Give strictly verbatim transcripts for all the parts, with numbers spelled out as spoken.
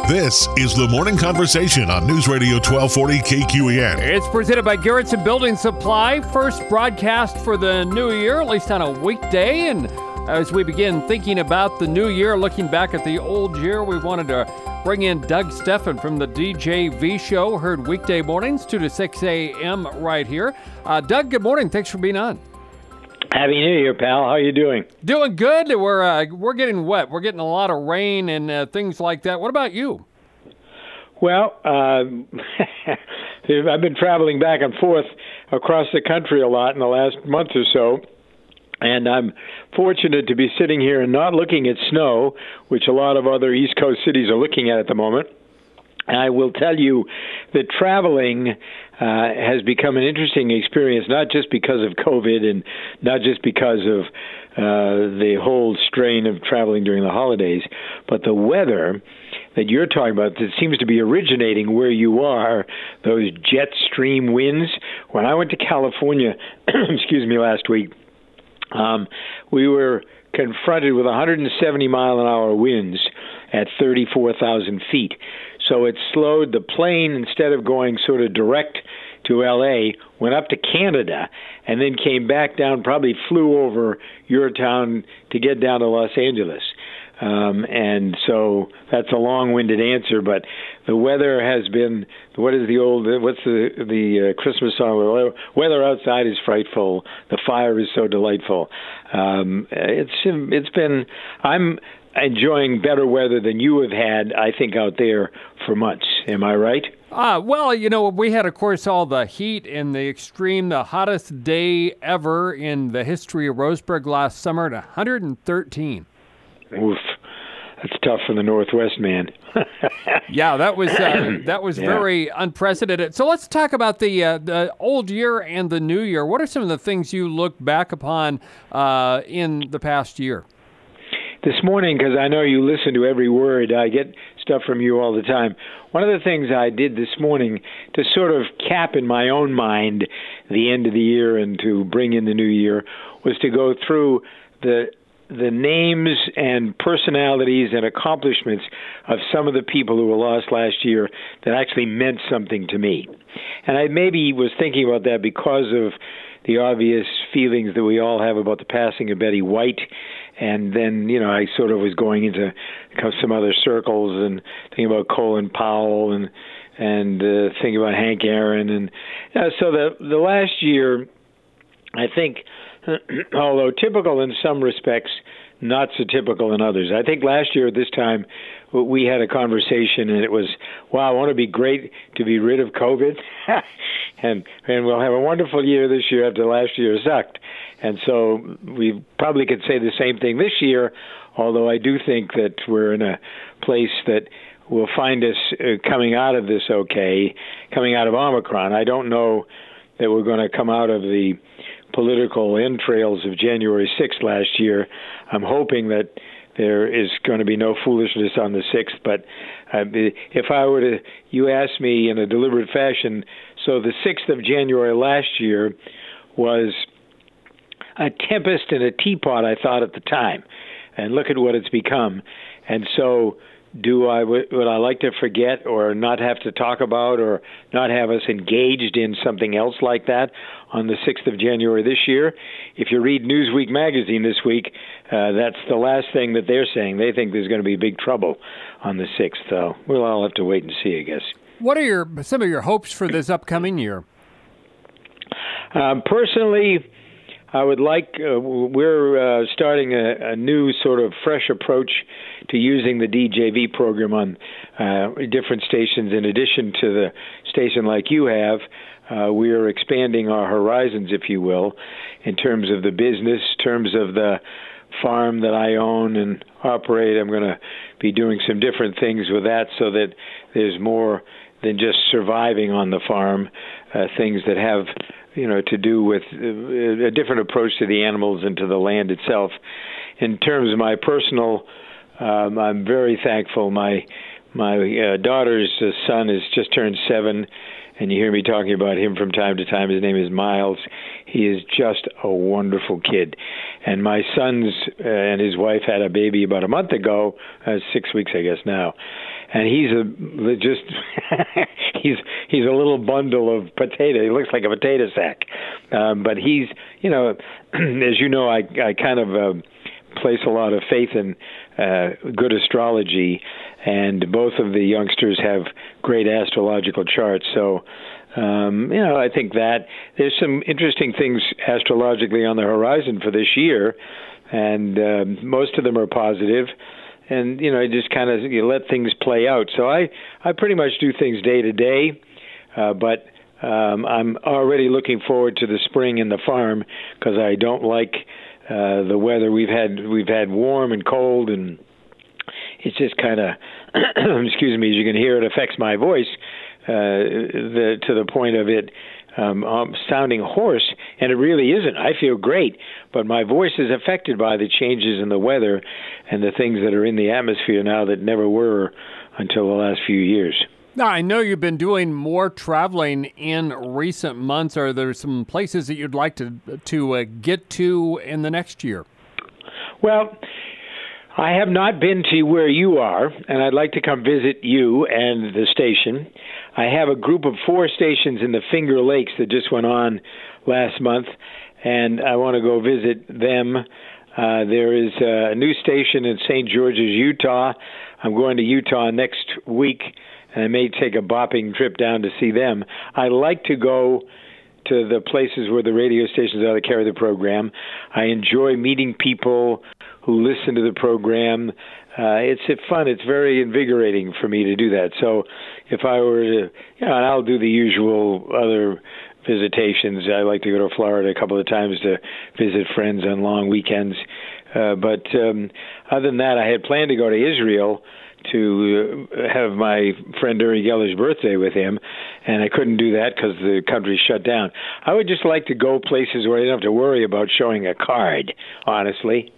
This is the Morning Conversation on News Radio twelve forty K Q E N. It's presented by Garrettson Building Supply. First broadcast for the new year, at least on a weekday. And as we begin thinking about the new year, looking back at the old year, we wanted to bring in Doug Steffen from the D J V Show. Heard weekday mornings, two to six a.m. right here. Uh, Doug, good morning. Thanks for being on. Happy New Year, pal. How you doing? Doing good. We're uh, we're getting wet. We're getting a lot of rain and uh, things like that. What about you? Well, uh, I've been traveling back and forth across the country a lot in the last month or so, and I'm fortunate to be sitting here and not looking at snow, which a lot of other East Coast cities are looking at at the moment. I will tell you that traveling uh, has become an interesting experience, not just because of COVID and not just because of uh, the whole strain of traveling during the holidays, but the weather that you're talking about that seems to be originating where you are, those jet stream winds. When I went to California, excuse me, last week, um, we were confronted with one hundred seventy mile an hour winds at thirty-four thousand feet. So it slowed the plane, instead of going sort of direct to L A, went up to Canada and then came back down, probably flew over your town to get down to Los Angeles. Um, and so that's a long-winded answer, but the weather has been, what is the old, what's the the uh, Christmas song? Weather outside is frightful. The fire is so delightful. Um, it's it's been, I'm enjoying better weather than you have had, I think, out there for months. Am I right? Uh, well, you know, we had, of course, all the heat and the extreme, the hottest day ever in the history of Roseburg last summer at one hundred thirteen. Oof. That's tough for the Northwest, man. yeah, that was uh, that was yeah. very unprecedented. So let's talk about the uh, the old year and the new year. What are some of the things you look back upon uh, in the past year? This morning, because I know you listen to every word, I get stuff from you all the time. One of the things I did this morning to sort of cap in my own mind the end of the year and to bring in the new year was to go through the the names and personalities and accomplishments of some of the people who were lost last year that actually meant something to me. And I maybe was thinking about that because of the obvious feelings that we all have about the passing of Betty White. And then, you know, I sort of was going into some other circles and thinking about Colin Powell and and uh, thinking about Hank Aaron. And uh, so the the last year, I think, although typical in some respects, not so typical in others. I think last year at this time, we had a conversation, and it was, wow, I want to be great to be rid of COVID, and and we'll have a wonderful year this year after last year sucked. And so we probably could say the same thing this year, although I do think that we're in a place that will find us uh, coming out of this okay, coming out of Omicron. I don't know that we're going to come out of the political entrails of January sixth last year. I'm hoping that there is going to be no foolishness on the sixth, but uh, if I were to, you asked me in a deliberate fashion, so the sixth of January last year was a tempest in a teapot, I thought at the time, and look at what it's become. And so do I, would I like to forget or not have to talk about or not have us engaged in something else like that on the sixth of January this year? If you read Newsweek magazine this week, uh, that's the last thing that they're saying. They think there's going to be big trouble on the sixth. So we'll all have to wait and see, I guess. What are your some of your hopes for this upcoming year? Um, personally, I would like, uh, we're uh, starting a, a new sort of fresh approach to using the D J V program on uh, different stations in addition to the station like you have. Uh, we are expanding our horizons, if you will, in terms of the business, terms of the farm that I own and operate. I'm going to be doing some different things with that so that there's more than just surviving on the farm, uh, things that have you know, to do with a different approach to the animals and to the land itself. In terms of my personal, um, I'm very thankful. My my uh, daughter's uh, son has just turned seven, and you hear me talking about him from time to time. His name is Miles. He is just a wonderful kid. And my son's uh, and his wife had a baby about a month ago, uh, six weeks, I guess now. and he's a just he's he's a little bundle of potato. He looks like a potato sack, um, but he's you know, as you know, I I kind of uh, place a lot of faith in uh, good astrology, and both of the youngsters have great astrological charts. So. Um, you know, I think that there's some interesting things astrologically on the horizon for this year, and uh, most of them are positive. And you know, just kind of you let things play out. So I, I pretty much do things day to day, uh, but um, I'm already looking forward to the spring in the farm because I don't like uh, the weather we've had. We've had warm and cold, and it's just kind of, excuse me, as you can hear, it affects my voice. Uh, the, to the point of it um, um, sounding hoarse, and it really isn't. I feel great, but my voice is affected by the changes in the weather and the things that are in the atmosphere now that never were until the last few years. Now, I know you've been doing more traveling in recent months. Are there some places that you'd like to, to uh, get to in the next year? Well, I have not been to where you are, and I'd like to come visit you and the station. I have a group of four stations in the Finger Lakes that just went on last month, and I want to go visit them. Uh, there is a new station in Saint George's, Utah. I'm going to Utah next week, and I may take a bopping trip down to see them. I like to go to the places where the radio stations are that carry the program. I enjoy meeting people who listen to the program. Uh, it's fun. It's very invigorating for me to do that. So if I were to, you know, and I'll do the usual other visitations. I like to go to Florida a couple of times to visit friends on long weekends. Uh, but um, other than that, I had planned to go to Israel to have my friend Uri Geller's birthday with him, and I couldn't do that because the country shut down. I would just like to go places where I don't have to worry about showing a card, honestly.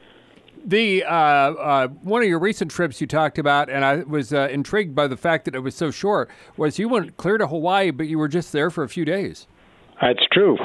The uh, uh, one of your recent trips you talked about, and I was uh, intrigued by the fact that it was so short, was you went clear to Hawaii, but you were just there for a few days. That's true.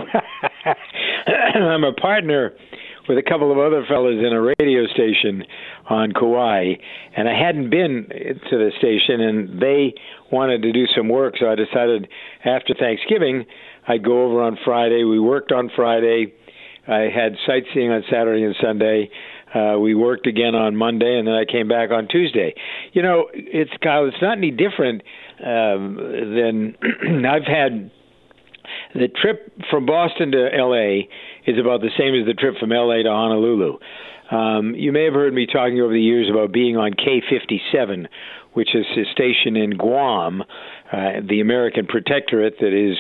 I'm a partner with a couple of other fellas in a radio station on Kauai, and I hadn't been to the station, and they wanted to do some work, so I decided after Thanksgiving I'd go over on Friday. We worked on Friday. I had sightseeing on Saturday and Sunday. Uh, we worked again on Monday, and then I came back on Tuesday. You know, it's Kyle, it's not any different um, than I've had. The trip from Boston to L A is about the same as the trip from L A to Honolulu. Um, you may have heard me talking over the years about being on K fifty-seven, which is a station in Guam, uh, the American protectorate that is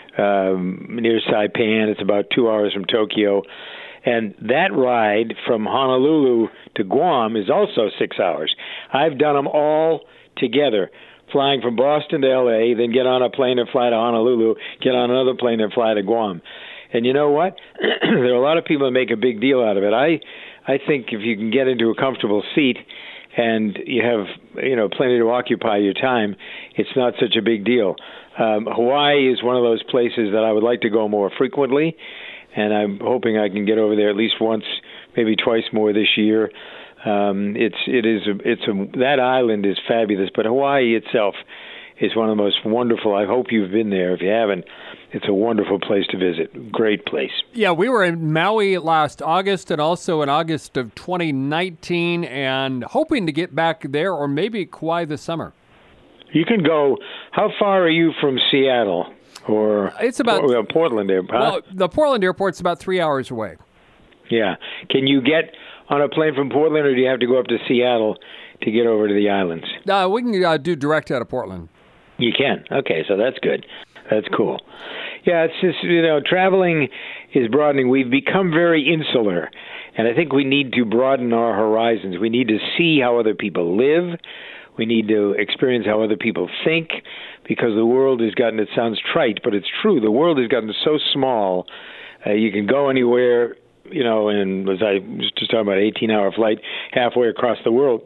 um, near Saipan. It's about two hours from Tokyo. And that ride from Honolulu to Guam is also six hours. I've done them all together, flying from Boston to L A, then get on a plane and fly to Honolulu, get on another plane and fly to Guam. And you know what? There are a lot of people that make a big deal out of it. I I think if you can get into a comfortable seat and you have, you know, plenty to occupy your time, it's not such a big deal. Um, Hawaii is one of those places that I would like to go more frequently, and I'm hoping I can get over there at least once, maybe twice more this year. Um, it's it is a, it's a, that island is fabulous, but Hawaii itself is one of the most wonderful. I hope you've been there. If you haven't, it's a wonderful place to visit. Great place. Yeah, we were in Maui last August and also in August of twenty nineteen, and hoping to get back there or maybe Kauai this summer. You can go. How far are you from Seattle or it's about or, uh, Portland? Huh? Well, the Portland airport's about three hours away. Yeah. Can you get on a plane from Portland, or do you have to go up to Seattle to get over to the islands? Uh, we can uh, do direct out of Portland. You can. Okay, so that's good. That's cool. Yeah, it's just, you know, traveling is broadening. We've become very insular, and I think we need to broaden our horizons. We need to see how other people live. We need to experience how other people think, because the world has gotten, it sounds trite, but it's true, the world has gotten so small. Uh, you can go anywhere, you know, and as I was just talking about, eighteen-hour flight halfway across the world,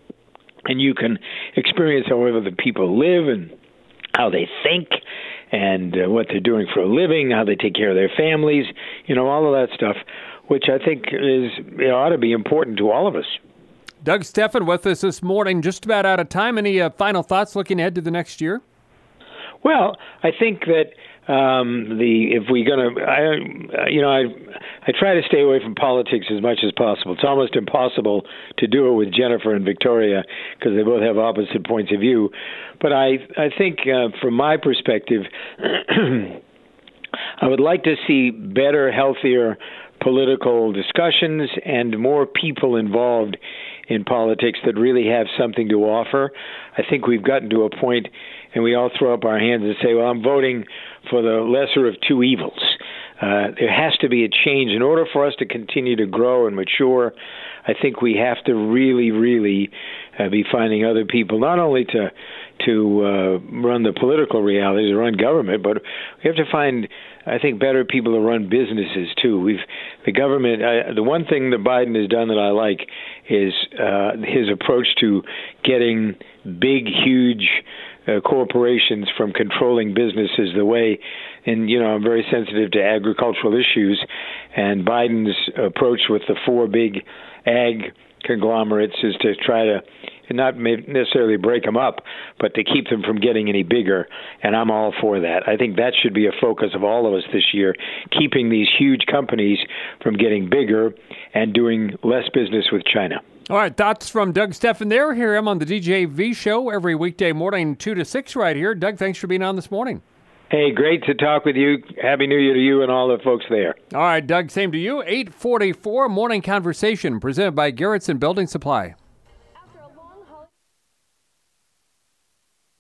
and you can experience how other people live and how they think and uh, what they're doing for a living, how they take care of their families, you know, all of that stuff, which I think is, it ought to be important to all of us. Doug Stephan with us this morning, just about out of time. Any uh, final thoughts looking ahead to the next year? Well, I think that um, the if we're going to, I, you know, I I try to stay away from politics as much as possible. It's almost impossible to do it with Jennifer and Victoria because they both have opposite points of view. But I I think uh, from my perspective, I would like to see better, healthier political discussions and more people involved in politics that really have something to offer. I think we've gotten to a point, and we all throw up our hands and say, well, I'm voting for the lesser of two evils. Uh, there has to be a change. In order for us to continue to grow and mature, I think we have to really, really uh, be finding other people, not only to to uh, run the political realities, run government, but we have to find, I think, better people to run businesses too. We've the government. I, the one thing that Biden has done that I like is uh, his approach to getting big, huge uh, corporations from controlling businesses. The way, and you know, I'm very sensitive to agricultural issues, and Biden's approach with the four big ag conglomerates is to try to not necessarily break them up, but to keep them from getting any bigger, and I'm all for that. I think that should be a focus of all of us this year, keeping these huge companies from getting bigger and doing less business with China. All right, thoughts from Doug Stephan there. Here I'm on the D J V Show every weekday morning, two to six right here. Doug, thanks for being on this morning. Hey, great to talk with you. Happy New Year to you and all the folks there. All right, Doug, same to you. eight forty-four Morning Conversation presented by Garrettson Building Supply.